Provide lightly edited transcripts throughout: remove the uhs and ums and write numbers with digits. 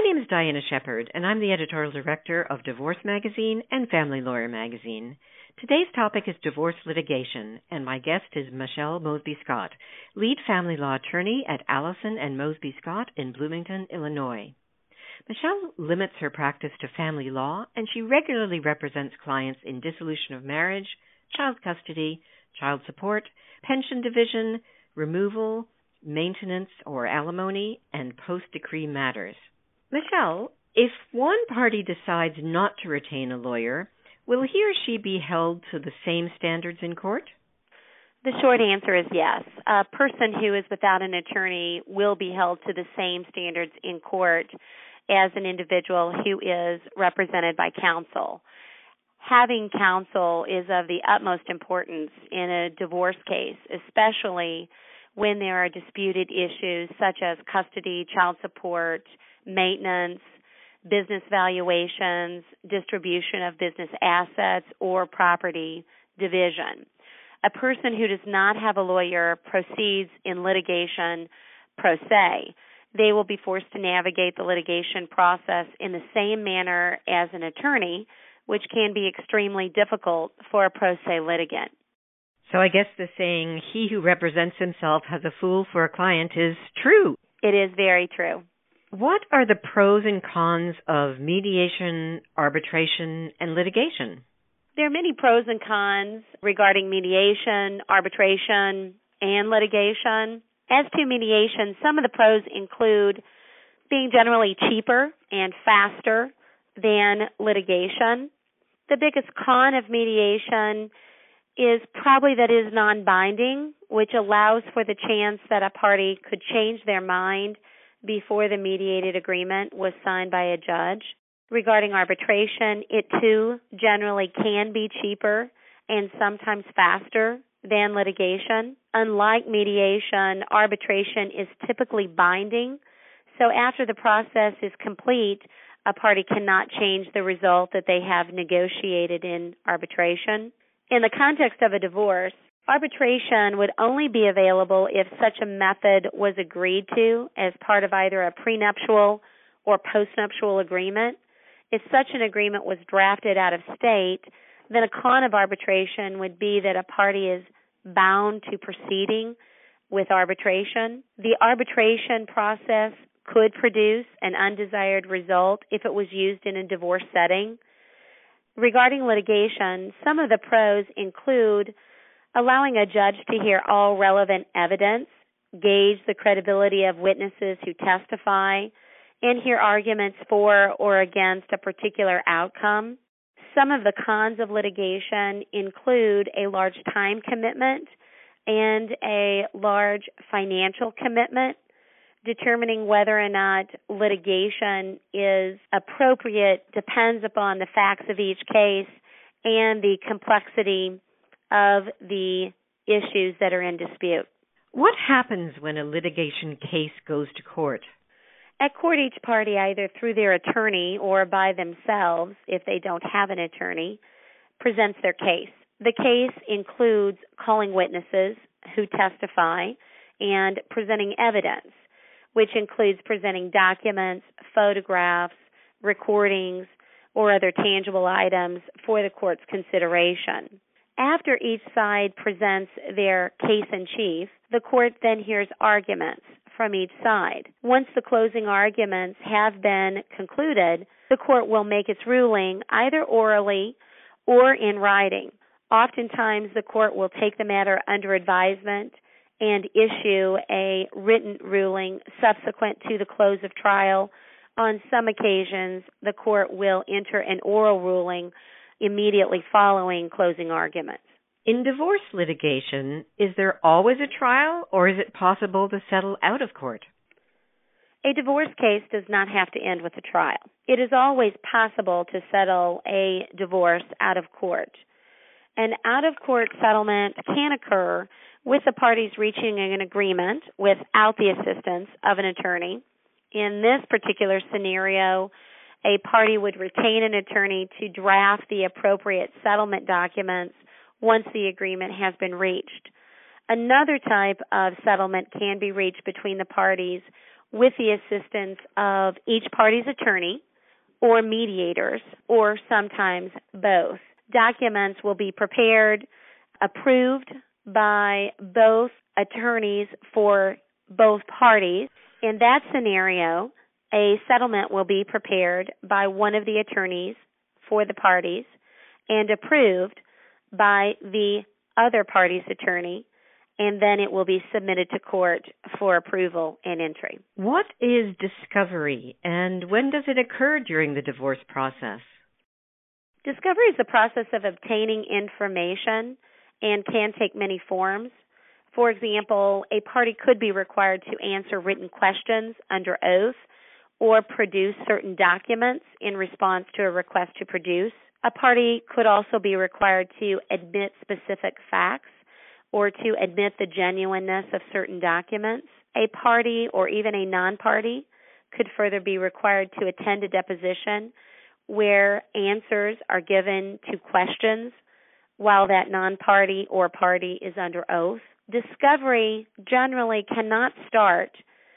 name is Diana Shepard, and I'm the editorial director of Divorce Magazine and Family Lawyer Magazine. Today's topic is divorce litigation, and my guest is Michelle Mosby Scott, lead family law attorney at Allison and Mosby Scott in Bloomington, Illinois. Michelle limits her practice to family law, and she regularly represents clients in dissolution of marriage, child custody, child support, pension division, removal, maintenance or alimony, and post-decree matters. Michelle, if one party decides not to retain a lawyer, will he or she be held to the same standards in court? The short answer is yes. A person who is without an attorney will be held to the same standards in court as an individual who is represented by counsel. Having counsel is of the utmost importance in a divorce case, especially when there are disputed issues such as custody, child support, maintenance, business valuations, distribution of business assets, or property division. A person who does not have a lawyer proceeds in litigation pro se. They will be forced to navigate the litigation process in the same manner as an attorney, which can be extremely difficult for a pro se litigant. So I guess the saying, he who represents himself has a fool for a client, is true. It is very true. What are the pros and cons of mediation, arbitration, and litigation? There are many pros and cons regarding mediation, arbitration, and litigation. As to mediation, some of the pros include being generally cheaper and faster than litigation. The biggest con of mediation is probably that it is non-binding, which allows for the chance that a party could change their mind before the mediated agreement was signed by a judge. Regarding arbitration, it too generally can be cheaper and sometimes faster than litigation. Unlike mediation, arbitration is typically binding, so after the process is complete, a party cannot change the result that they have negotiated in arbitration. In the context of a divorce, arbitration would only be available if such a method was agreed to as part of either a prenuptial or postnuptial agreement. If such an agreement was drafted out of state, then a con of arbitration would be that a party is bound to proceeding with arbitration. The arbitration process could produce an undesired result if it was used in a divorce setting. Regarding litigation, some of the pros include allowing a judge to hear all relevant evidence, gauge the credibility of witnesses who testify, and hear arguments for or against a particular outcome. Some of the cons of litigation include a large time commitment and a large financial commitment. Determining whether or not litigation is appropriate depends upon the facts of each case and the complexity of the issues that are in dispute. What happens when a litigation case goes to court? At court, each party, either through their attorney or by themselves, if they don't have an attorney, presents their case. The case includes calling witnesses who testify and presenting evidence, which includes presenting documents, photographs, recordings, or other tangible items for the court's consideration. After each side presents their case in chief, the court then hears arguments from each side. Once the closing arguments have been concluded, the court will make its ruling either orally or in writing. Oftentimes, the court will take the matter under advisement and issue a written ruling subsequent to the close of trial. On some occasions, the court will enter an oral ruling immediately following closing arguments. In divorce litigation, is there always a trial, or is it possible to settle out of court? A divorce case does not have to end with a trial. It is always possible to settle a divorce out of court. An out-of-court settlement can occur with the parties reaching an agreement without the assistance of an attorney. In this particular scenario, a party would retain an attorney to draft the appropriate settlement documents once the agreement has been reached. Another type of settlement can be reached between the parties with the assistance of each party's attorney or mediators, or sometimes both. Documents will be prepared, approved by both attorneys for both parties. In that scenario, a settlement will be prepared by one of the attorneys for the parties and approved by the other party's attorney, and then it will be submitted to court for approval and entry. What is discovery, and when does it occur during the divorce process? Discovery is the process of obtaining information and can take many forms. For example, a party could be required to answer written questions under oath or produce certain documents in response to a request to produce. A party could also be required to admit specific facts or to admit the genuineness of certain documents. A party or even a non-party could further be required to attend a deposition where answers are given to questions while that non-party or party is under oath. Discovery generally cannot start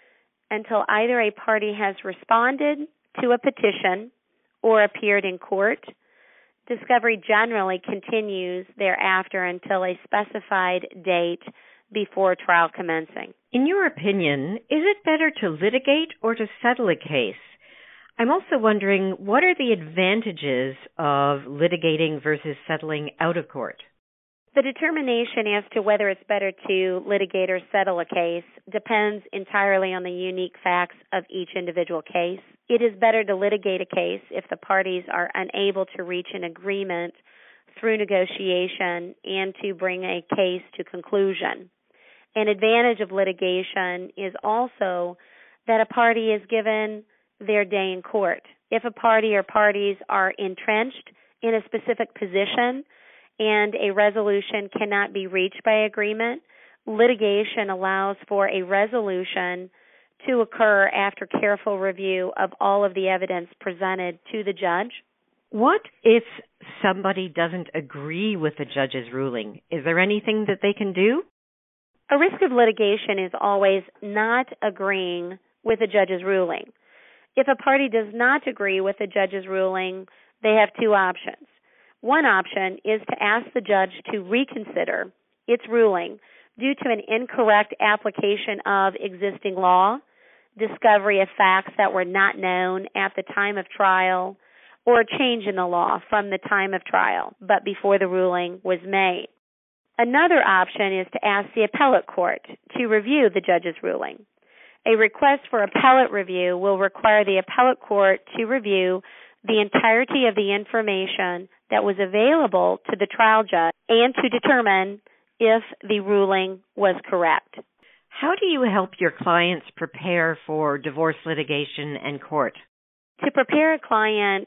until either a party has responded to a petition or appeared in court. Discovery generally continues thereafter until a specified date before trial commencing. In your opinion, is it better to litigate or to settle a case? I'm also wondering, what are the advantages of litigating versus settling out of court? The determination as to whether it's better to litigate or settle a case depends entirely on the unique facts of each individual case. It is better to litigate a case if the parties are unable to reach an agreement through negotiation and to bring a case to conclusion. An advantage of litigation is also that a party is given their day in court. If a party or parties are entrenched in a specific position and a resolution cannot be reached by agreement, litigation allows for a resolution to occur after careful review of all of the evidence presented to the judge. What if somebody doesn't agree with the judge's ruling? Is there anything that they can do? A risk of litigation is always not agreeing with the judge's ruling. If a party does not agree with the judge's ruling, they have two options. One option is to ask the judge to reconsider its ruling due to an incorrect application of existing law, discovery of facts that were not known at the time of trial, or a change in the law from the time of trial, but before the ruling was made. Another option is to ask the appellate court to review the judge's ruling. A request for appellate review will require the appellate court to review the entirety of the information that was available to the trial judge and to determine if the ruling was correct. How do you help your clients prepare for divorce litigation and court? To prepare a client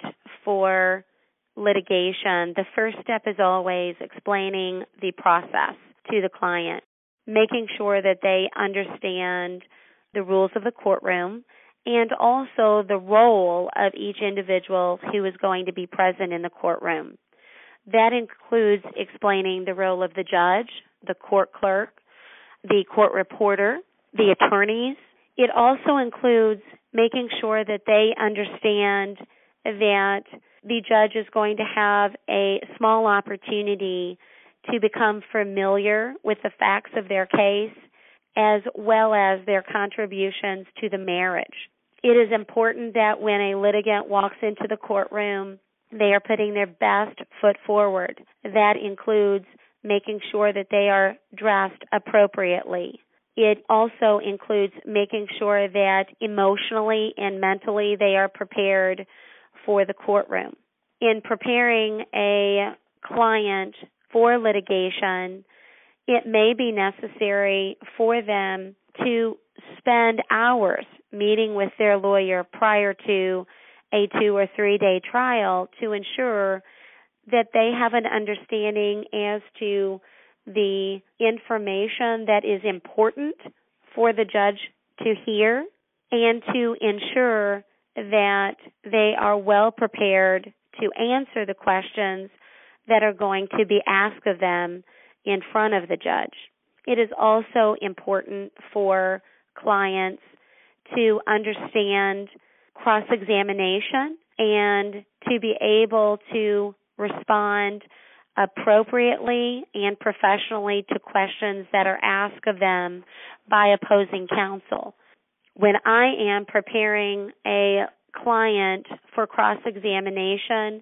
for litigation, the first step is always explaining the process to the client, making sure that they understand the rules of the courtroom and also the role of each individual who is going to be present in the courtroom. That includes explaining the role of the judge, the court clerk, the court reporter, the attorneys. It also includes making sure that they understand that the judge is going to have a small opportunity to become familiar with the facts of their case as well as their contributions to the marriage. It is important that when a litigant walks into the courtroom, they are putting their best foot forward. That includes making sure that they are dressed appropriately. It also includes making sure that emotionally and mentally they are prepared for the courtroom. In preparing a client for litigation, it may be necessary for them to spend hours meeting with their lawyer prior to a 2 or 3 day trial to ensure that they have an understanding as to the information that is important for the judge to hear and to ensure that they are well prepared to answer the questions that are going to be asked of them in front of the judge. It is also important for clients to understand cross-examination and to be able to respond appropriately and professionally to questions that are asked of them by opposing counsel. When I am preparing a client for cross-examination,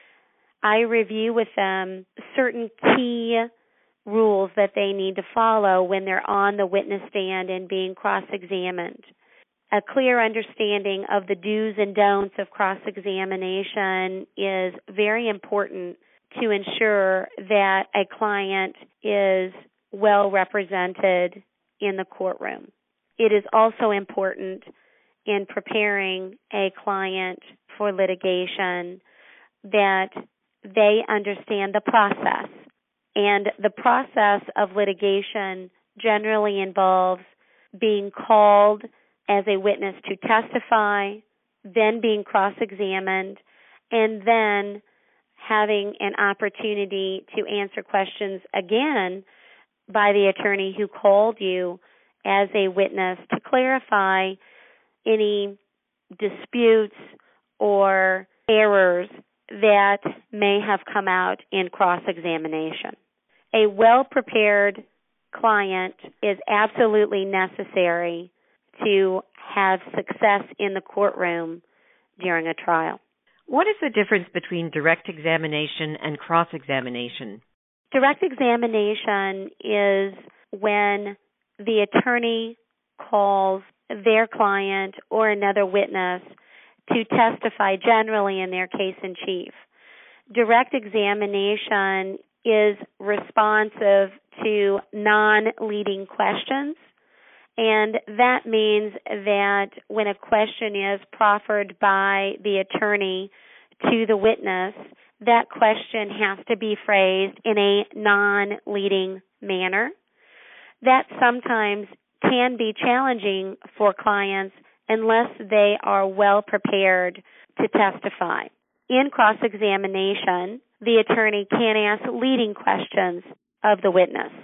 I review with them certain key rules that they need to follow when they're on the witness stand and being cross-examined. A clear understanding of the do's and don'ts of cross-examination is very important to ensure that a client is well represented in the courtroom. It is also important in preparing a client for litigation that they understand the process. And the process of litigation generally involves being called as a witness to testify, then being cross-examined, and then having an opportunity to answer questions again by the attorney who called you as a witness to clarify any disputes or errors that may have come out in cross-examination. A well-prepared client is absolutely necessary to have success in the courtroom during a trial. What is the difference between direct examination and cross-examination? Direct examination is when the attorney calls their client or another witness to testify generally in their case in chief. Direct examination is responsive to non-leading questions, and that means that when a question is proffered by the attorney to the witness, that question has to be phrased in a non-leading manner. That sometimes can be challenging for clients unless they are well prepared to testify. In cross-examination, the attorney can ask leading questions of the witness.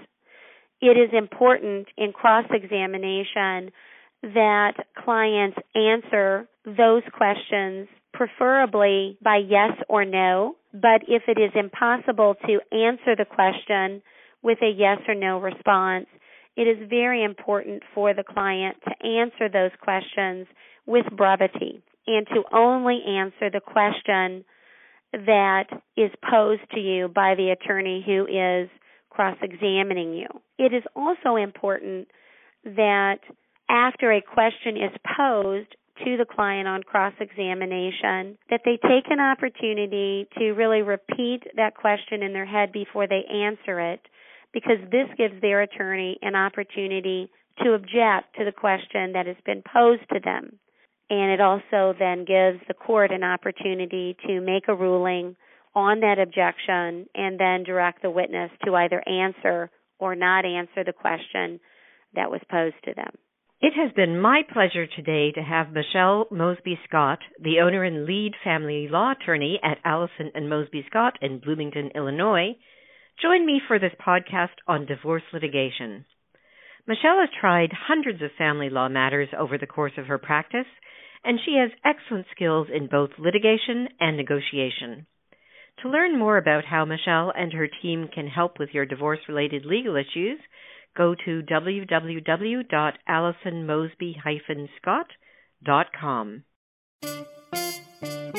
It is important in cross-examination that clients answer those questions preferably by yes or no, but if it is impossible to answer the question with a yes or no response, it is very important for the client to answer those questions with brevity and to only answer the question that is posed to you by the attorney who is cross-examining you. It is also important that after a question is posed to the client on cross-examination, that they take an opportunity to really repeat that question in their head before they answer it, because this gives their attorney an opportunity to object to the question that has been posed to them. And it also then gives the court an opportunity to make a ruling on that objection and then direct the witness to either answer or not answer the question that was posed to them. It has been my pleasure today to have Michelle Mosby Scott, the owner and lead family law attorney at Allison and Mosby Scott in Bloomington, Illinois, join me for this podcast on divorce litigation. Michelle has tried hundreds of family law matters over the course of her practice, and she has excellent skills in both litigation and negotiation. To learn more about how Michelle and her team can help with your divorce-related legal issues, go to www.allisonmosby-scott.com.